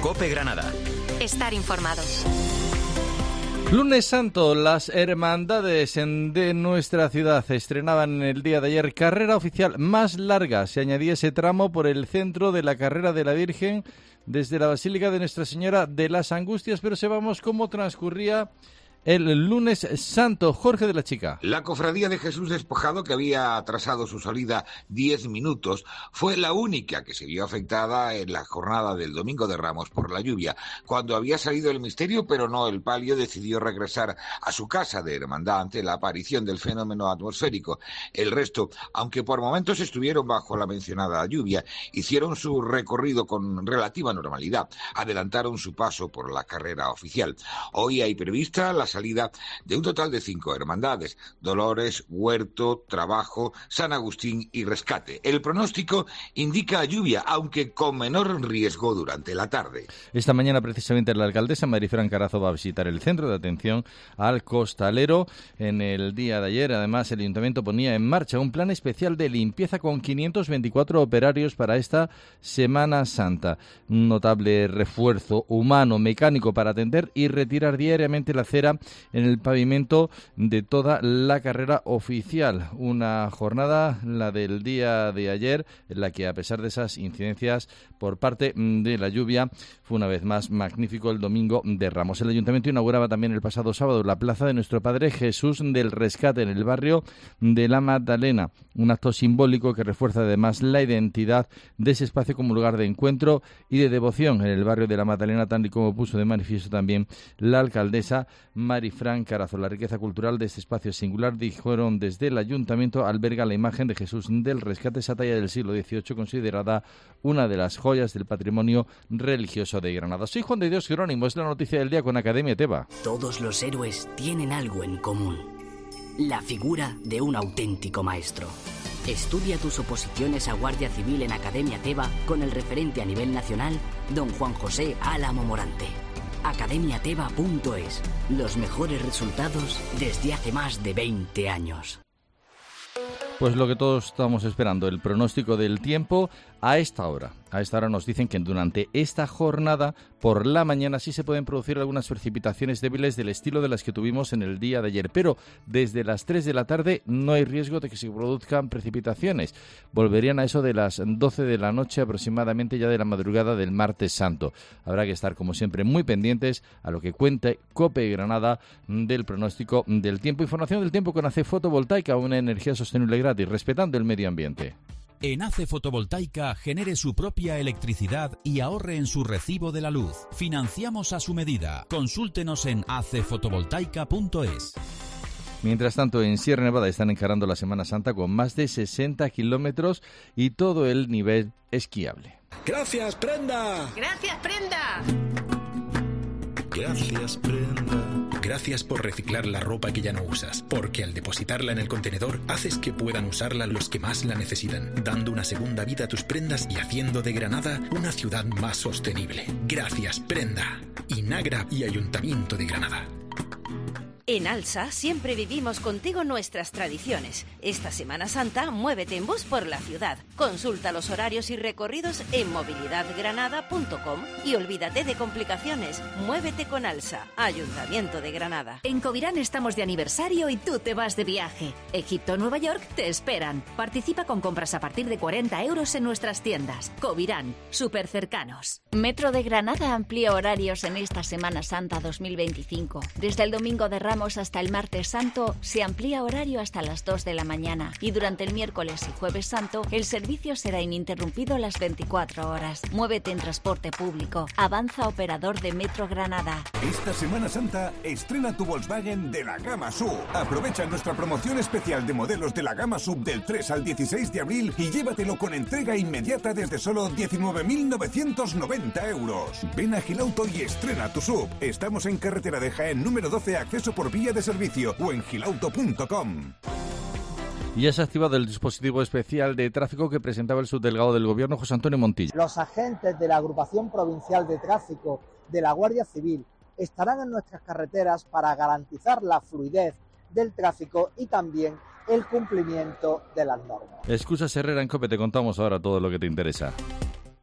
COPE Granada. Estar informado. Lunes Santo, las hermandades de nuestra ciudad estrenaban el día de ayer carrera oficial más larga. Se añadía ese tramo por el centro de la carrera de la Virgen desde la Basílica de Nuestra Señora de las Angustias, pero sepamos cómo transcurría el lunes santo. Jorge de la Chica. La cofradía de Jesús Despojado, que había atrasado su salida 10 minutos, fue la única que se vio afectada en la jornada del Domingo de Ramos por la lluvia. Cuando había salido el misterio, pero no el palio, decidió regresar a su casa de hermandad ante la aparición del fenómeno atmosférico. El resto, aunque por momentos estuvieron bajo la mencionada lluvia, hicieron su recorrido con relativa normalidad. Adelantaron su paso por la carrera oficial. Hoy hay prevista la salida de un total de 5 hermandades: Dolores, Huerto, Trabajo, San Agustín y Rescate. El pronóstico indica lluvia, aunque con menor riesgo durante la tarde. Esta mañana precisamente la alcaldesa Marifran Carazo va a visitar el centro de atención al costalero. En el día de ayer, además, el ayuntamiento ponía en marcha un plan especial de limpieza con 524 operarios para esta Semana Santa. Un notable refuerzo humano, mecánico, para atender y retirar diariamente la cera en el pavimento de toda la carrera oficial. Una jornada, la del día de ayer, en la que, a pesar de esas incidencias por parte de la lluvia, fue una vez más magnífico el Domingo de Ramos. El ayuntamiento inauguraba también el pasado sábado la plaza de Nuestro Padre Jesús del Rescate en el barrio de la Magdalena, un acto simbólico que refuerza además la identidad de ese espacio como lugar de encuentro y de devoción en el barrio de la Magdalena, tal y como puso de manifiesto también la alcaldesa Marifran Carazo. La riqueza cultural de este espacio singular, dijeron desde el ayuntamiento, alberga la imagen de Jesús del Rescate, esa talla del siglo XVIII, considerada una de las joyas del patrimonio religioso de Granada. Soy Juan de Dios Jerónimo, es la noticia del día con Academia Teba. Todos los héroes tienen algo en común: la figura de un auténtico maestro. Estudia tus oposiciones a Guardia Civil en Academia Teba con el referente a nivel nacional, don Juan José Álamo Morante. academiateba.es. Los mejores resultados desde hace más de 20 años. Pues lo que todos estamos esperando, el pronóstico del tiempo a esta hora. A esta hora nos dicen que durante esta jornada, por la mañana, sí se pueden producir algunas precipitaciones débiles del estilo de las que tuvimos en el día de ayer, pero desde las 3 de la tarde no hay riesgo de que se produzcan precipitaciones. Volverían a eso de las 12 de la noche aproximadamente, ya de la madrugada del martes santo. Habrá que estar, como siempre, muy pendientes a lo que cuente COPE Granada del pronóstico del tiempo. Información del tiempo con AC Fotovoltaica, una energía sostenible gratis, respetando el medio ambiente. En ACE Fotovoltaica genere su propia electricidad y ahorre en su recibo de la luz. Financiamos a su medida. Consúltenos en acefotovoltaica.es. Mientras tanto, en Sierra Nevada están encarando la Semana Santa con más de 60 kilómetros y todo el nivel esquiable. ¡Gracias, Prenda! ¡Gracias, Prenda! Gracias, Prenda. Gracias por reciclar la ropa que ya no usas, porque al depositarla en el contenedor haces que puedan usarla los que más la necesitan, dando una segunda vida a tus prendas y haciendo de Granada una ciudad más sostenible. Gracias, Prenda. Inagra y Ayuntamiento de Granada. En Alsa siempre vivimos contigo nuestras tradiciones. Esta Semana Santa, muévete en bus por la ciudad. Consulta los horarios y recorridos en movilidadgranada.com y olvídate de complicaciones. Muévete con Alsa, Ayuntamiento de Granada. En Covirán estamos de aniversario y tú te vas de viaje. Egipto o Nueva York te esperan. Participa con compras a partir de 40 euros en nuestras tiendas. Covirán, súper cercanos. Metro de Granada amplía horarios en esta Semana Santa 2025. Desde el Domingo de Ramos hasta el Martes Santo se amplía horario hasta las 2 de la mañana y durante el miércoles y Jueves Santo el servicio será ininterrumpido las 24 horas. Muévete en transporte público. Avanza operador de Metro Granada. Esta Semana Santa estrena tu Volkswagen de la gama SUV. Aprovecha nuestra promoción especial de modelos de la gama SUV del 3 al 16 de abril y llévatelo con entrega inmediata desde solo 19.990 euros. Ven a Gilauto y estrena tu SUV. Estamos en carretera de Jaén número 12, acceso por vía de servicio o en gilauto.com. Ya se ha activado el dispositivo especial de tráfico que presentaba el subdelegado del Gobierno, José Antonio Montilla. Los agentes de la Agrupación Provincial de Tráfico de la Guardia Civil estarán en nuestras carreteras para garantizar la fluidez del tráfico y también el cumplimiento de las normas. Excusas Herrera en COPE, te contamos ahora todo lo que te interesa.